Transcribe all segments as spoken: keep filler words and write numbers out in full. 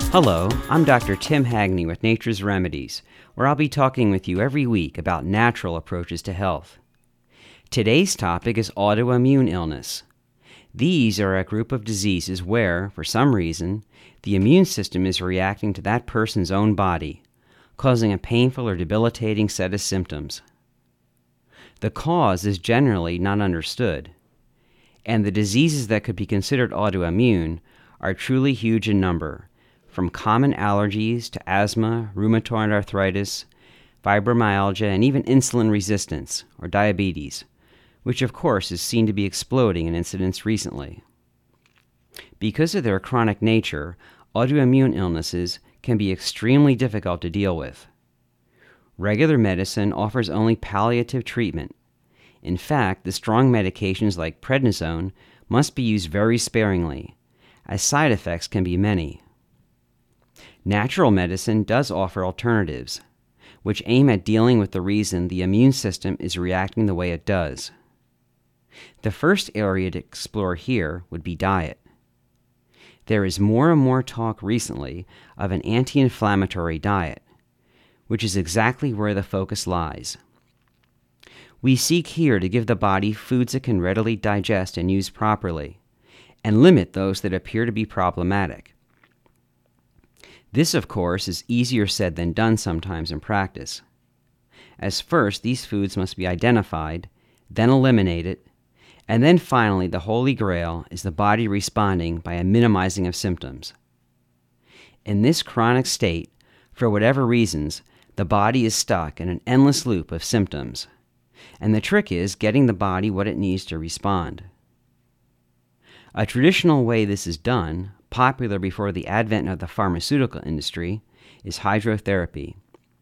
Hello, I'm Doctor Tim Hagney with Nature's Remedies, where I'll be talking with you every week about natural approaches to health. Today's topic is autoimmune illness. These are a group of diseases where, for some reason, the immune system is reacting to that person's own body, causing a painful or debilitating set of symptoms. The cause is generally not understood, and the diseases that could be considered autoimmune are truly huge in number, from common allergies to asthma, rheumatoid arthritis, fibromyalgia, and even insulin resistance, or diabetes, which of course is seen to be exploding in incidence recently. Because of their chronic nature, autoimmune illnesses can be extremely difficult to deal with. Regular medicine offers only palliative treatment. In fact, the strong medications like prednisone must be used very sparingly, as side effects can be many. Natural medicine does offer alternatives, which aim at dealing with the reason the immune system is reacting the way it does. The first area to explore here would be diet. There is more and more talk recently of an anti-inflammatory diet, which is exactly where the focus lies. We seek here to give the body foods it can readily digest and use properly, and limit those that appear to be problematic. This, of course, is easier said than done sometimes in practice, as first these foods must be identified, then eliminated, and then finally the holy grail is the body responding by a minimizing of symptoms. In this chronic state, for whatever reasons, the body is stuck in an endless loop of symptoms, and the trick is getting the body what it needs to respond. A traditional way this is done, popular before the advent of the pharmaceutical industry, is hydrotherapy.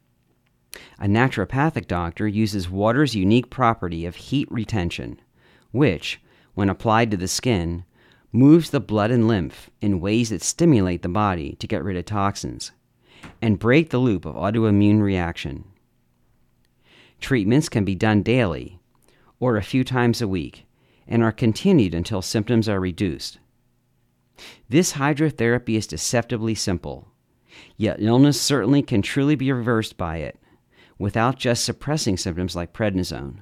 A naturopathic doctor uses water's unique property of heat retention, which, when applied to the skin, moves the blood and lymph in ways that stimulate the body to get rid of toxins and break the loop of autoimmune reaction. Treatments can be done daily or a few times a week and are continued until symptoms are reduced. This hydrotherapy is deceptively simple, yet illness certainly can truly be reversed by it, without just suppressing symptoms like prednisone.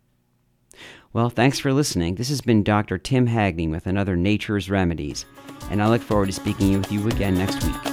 Well, thanks for listening. This has been Doctor Tim Hagney with another Nature's Remedies, and I look forward to speaking with you again next week.